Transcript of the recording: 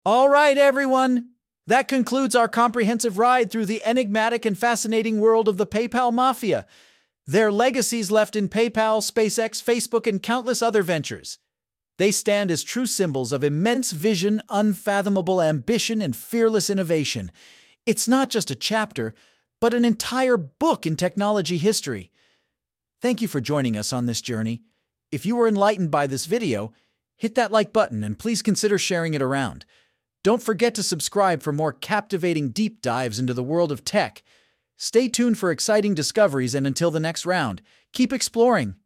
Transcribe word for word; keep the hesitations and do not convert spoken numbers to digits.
All right, everyone. That concludes our comprehensive ride through the enigmatic and fascinating world of the PayPal Mafia. Their legacies left in PayPal, SpaceX, Facebook, and countless other ventures. They stand as true symbols of immense vision, unfathomable ambition, and fearless innovation. It's not just a chapter, but an entire book in technology history. Thank you for joining us on this journey. If you were enlightened by this video, hit that like button and please consider sharing it around. Don't forget to subscribe for more captivating deep dives into the world of tech. Stay tuned for exciting discoveries, and until the next round, keep exploring.